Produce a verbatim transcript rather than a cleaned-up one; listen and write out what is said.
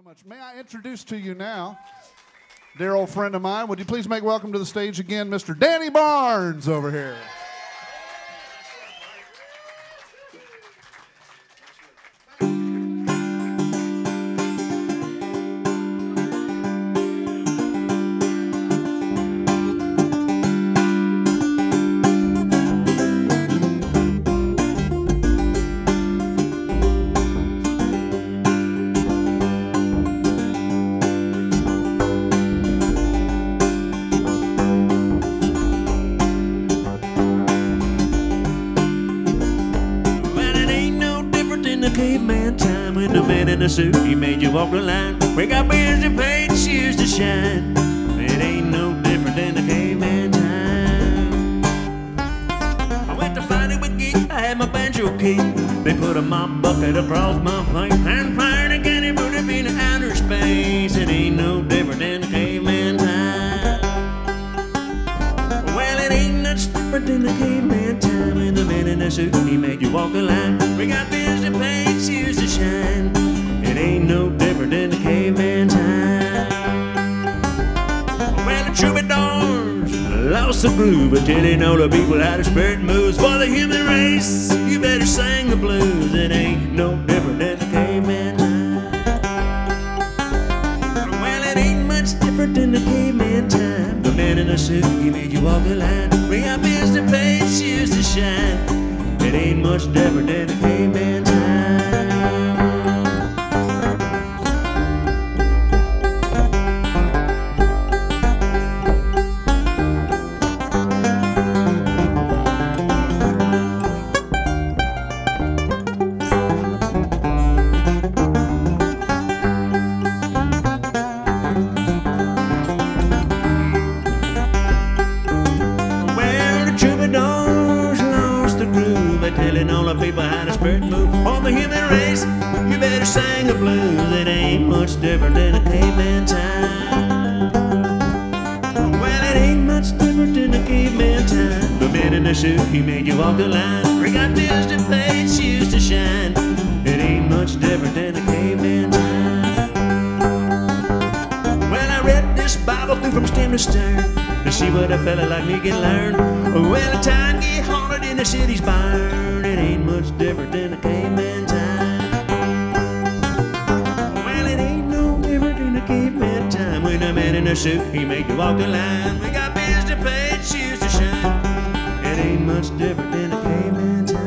much. May I introduce to you now, dear old friend of mine, would you please make welcome to the stage again, Mister Danny Barnes over here. Caveman time when the man in the suit, he made you walk the line. We got bills to pay, shoes to shine. It ain't no different than the caveman time. I went to find it with geek, I had my banjo key. They put a mop bucket across my plate and fired again, it put me in outer space. It ain't no different than the caveman time. Well, it ain't much different than the caveman time when the man in the suit, he made you walk the line. We got bills to pay, shoes to shine. It ain't no different than the caveman time. Well, the troubadours lost the groove, but telling all the people how the spirit moves. For the human race, you better sing the blues. It ain't no different than the caveman time. Well, it ain't much different than the caveman time. The man in the suit, he made you walk the line. We got bills to pay, shoes to shine. It ain't much different than the caveman time. Telling all the people how the spirit moves. On the human race, you better sing the blues. It ain't much different than the caveman time. Well, it ain't much different than the caveman time. The man in the suit, he made you walk the line. We got bills to pay, shoes to shine. It ain't much different than the caveman time. Well, I read this Bible through from stem to stern to see what a fella like me can learn. Well, the time get haunted in the city's barn. It ain't much different than the caveman time. Well, it ain't no different than the caveman time. When the man in the suit, he made you walk the line. We got bills to pay and shoes to shine. It ain't much different than the caveman time.